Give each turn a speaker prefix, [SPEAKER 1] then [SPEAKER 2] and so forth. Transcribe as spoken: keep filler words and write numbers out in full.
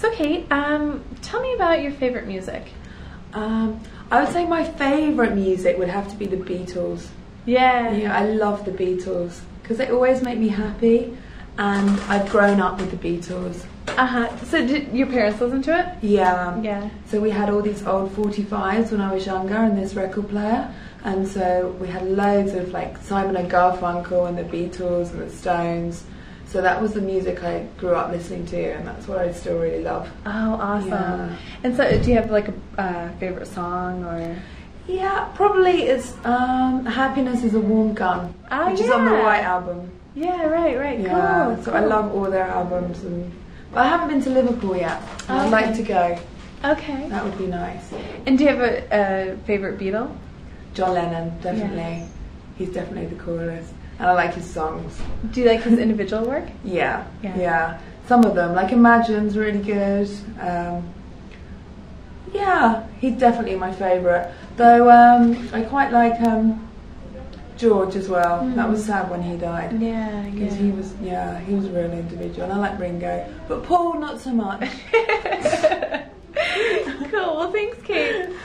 [SPEAKER 1] So Kate, um, tell me about your favorite music.
[SPEAKER 2] Um, I would say my favourite music would have to be the Beatles.
[SPEAKER 1] Yeah.
[SPEAKER 2] Yeah, I love the Beatles because they always make me happy, and I've grown up with the Beatles.
[SPEAKER 1] Uh huh. So did your parents listen to it?
[SPEAKER 2] Yeah.
[SPEAKER 1] Yeah.
[SPEAKER 2] So we had all these old forty-fives when I was younger and this record player, and so we had loads of like Simon and Garfunkel and the Beatles and the Stones. So that was the music I grew up listening to, and that's what I still really love.
[SPEAKER 1] Oh, awesome.
[SPEAKER 2] Yeah.
[SPEAKER 1] And so do you have like a uh, favorite song or?
[SPEAKER 2] Yeah, probably it's um, Happiness is a Warm Gun,
[SPEAKER 1] Oh,
[SPEAKER 2] which is on the
[SPEAKER 1] yeah.
[SPEAKER 2] White Album.
[SPEAKER 1] Yeah, right, right.
[SPEAKER 2] Yeah,
[SPEAKER 1] Cool.
[SPEAKER 2] so
[SPEAKER 1] cool.
[SPEAKER 2] I love all their albums, and but I haven't been to Liverpool yet. And I'd
[SPEAKER 1] Okay.
[SPEAKER 2] like to go.
[SPEAKER 1] Okay.
[SPEAKER 2] That would be nice.
[SPEAKER 1] And do you have a, a favorite Beatle?
[SPEAKER 2] John Lennon, definitely.
[SPEAKER 1] Yeah.
[SPEAKER 2] He's definitely the coolest, and I like his songs.
[SPEAKER 1] Do you like his individual work?
[SPEAKER 2] Yeah,
[SPEAKER 1] Yeah.
[SPEAKER 2] yeah. Some of them, like Imagine's really good. Um, yeah, he's definitely my favourite. Though um, I quite like um, George as well.
[SPEAKER 1] Mm.
[SPEAKER 2] That was sad when he died.
[SPEAKER 1] Yeah,
[SPEAKER 2] Because
[SPEAKER 1] yeah.
[SPEAKER 2] he was, yeah, he was a real individual. And I like Ringo, but Paul not so much.
[SPEAKER 1] Cool. Well, thanks, Kate.